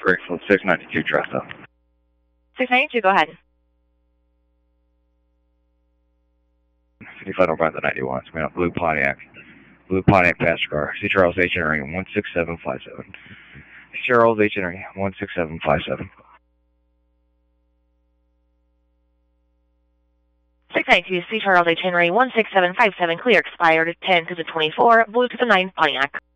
Grapefruit 692 Tressa. 692, go ahead. 55 Northbound to 91. It's a blue Pontiac passenger car. C. Charles H. entering 16757. C. Charles H. entering 16757. 692, C. Charles H. Henry, 16757, clear, expired 10 to the 24, blue to the 9, Pontiac.